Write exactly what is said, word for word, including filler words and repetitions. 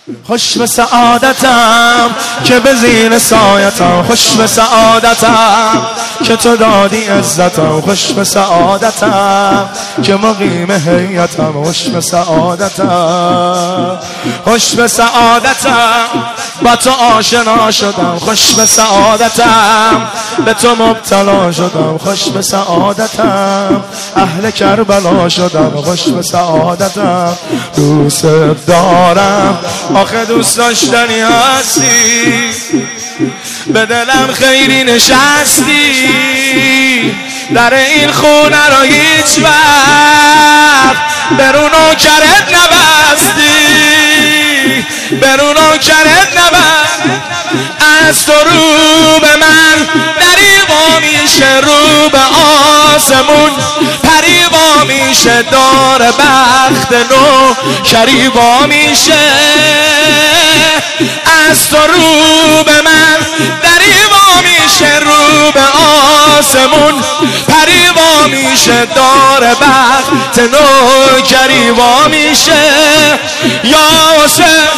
خوش به سعادتم که به زیر سایتم، خوش به سعادتم که تو دادی عزتم، خوش به سعادتم که مقیم هیئتم، خوش به سعادتم، خوش به سعادتم با تو آشنا شدم، خوش به سعادتم به تو مبتلا شدم، خوش به سعادتم اهل کربلا شدم، خوش به سعادتم دوست دارم، آخه دوست داشتنی هستی، به دلم خیلی نشستی، در این خونه را هیچ وقت برون و کرد نبستی، برون و کرد نبست، از تو رو به من دریغا میشه، رو به آسمون پریبا میشه، دار بخت نو شریبا میشه، از تو رو به من دریغا میشه، رو به آسمون پریبا میشه، دار بخت نو شریبا میشه، یا حسین